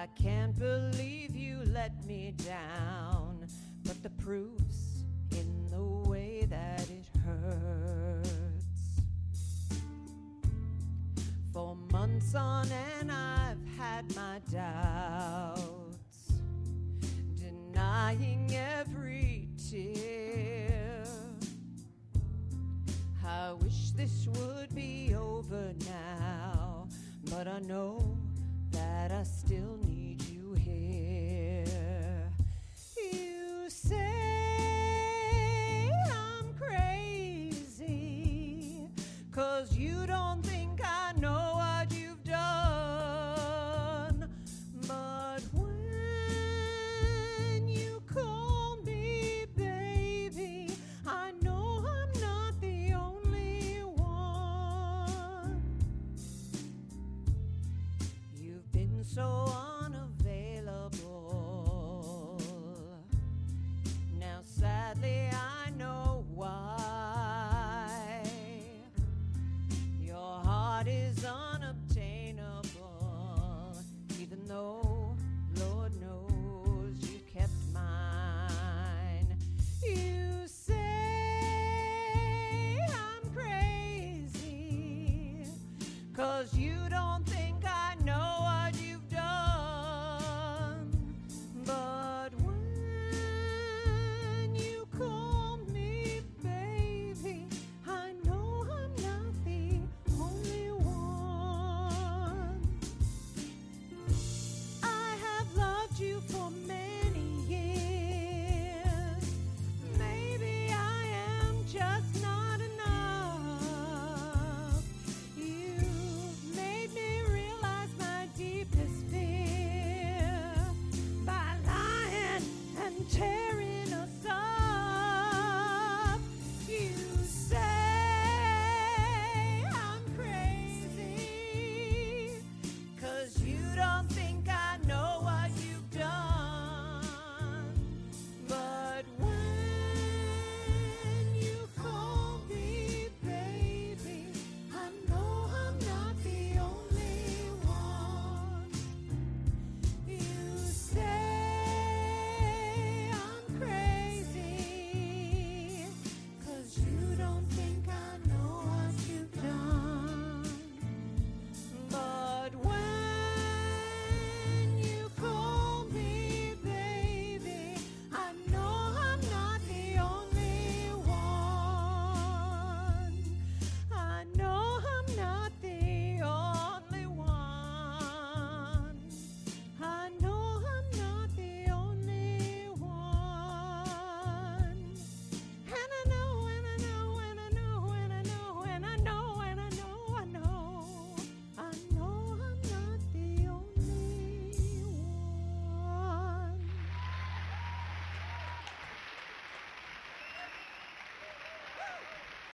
I can't believe you let me down, but the proof's in the way that it hurts. For months on end I've had my doubts, denying every tear. I wish this would be over now, but I know that I still need you here. You say I'm crazy, 'cause you don't think I know what you've done. But when you call me baby, I know I'm not the only one. You've been so